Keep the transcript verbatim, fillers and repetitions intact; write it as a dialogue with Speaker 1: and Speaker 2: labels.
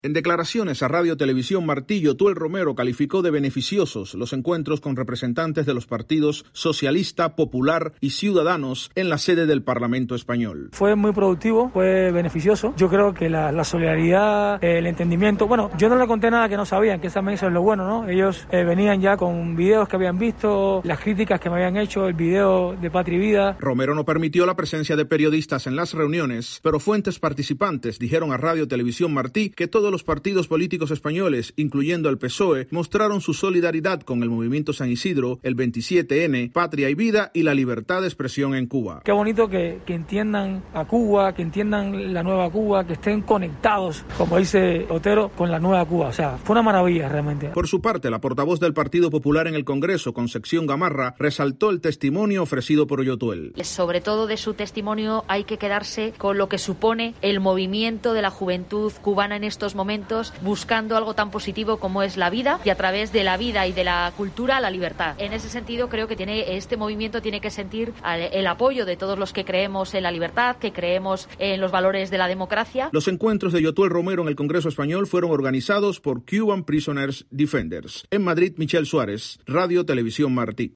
Speaker 1: En declaraciones a Radio Televisión Martí, Yotuel Romero calificó de beneficiosos los encuentros con representantes de los partidos Socialista, Popular y Ciudadanos en la sede del Parlamento español.
Speaker 2: Fue muy productivo, fue beneficioso. Yo creo que la, la solidaridad, el entendimiento... Bueno, yo no le conté nada que no sabían, que también eso es lo bueno, ¿no? Ellos eh, venían ya con videos que habían visto, las críticas que me habían hecho, el video de Patria y Vida.
Speaker 1: Romero no permitió la presencia de periodistas en las reuniones, pero fuentes participantes dijeron a Radio Televisión Martí que todos los partidos políticos españoles, incluyendo el P S O E, mostraron su solidaridad con el Movimiento San Isidro, el veintisiete ene, Patria y Vida y la libertad de expresión en Cuba.
Speaker 2: Qué bonito que, que entiendan a Cuba, que entiendan la nueva Cuba, que estén conectados, como dice Otero, con la nueva Cuba. O sea, fue una maravilla realmente.
Speaker 1: Por su parte, la portavoz del Partido Popular en el Congreso, Concepción Gamarra, resaltó el testimonio ofrecido por Yotuel.
Speaker 3: Sobre todo de su testimonio hay que quedarse con lo que supone el movimiento de la juventud cubana en estos momentos, buscando algo tan positivo como es la vida y a través de la vida y de la cultura la libertad. En ese sentido creo que tiene este movimiento tiene que sentir el apoyo de todos los que creemos en la libertad, que creemos en los valores de la democracia.
Speaker 1: Los encuentros de Yotuel Romero en el Congreso español fueron organizados por Cuban Prisoners Defenders. En Madrid, Michel Suárez, Radio Televisión Martí.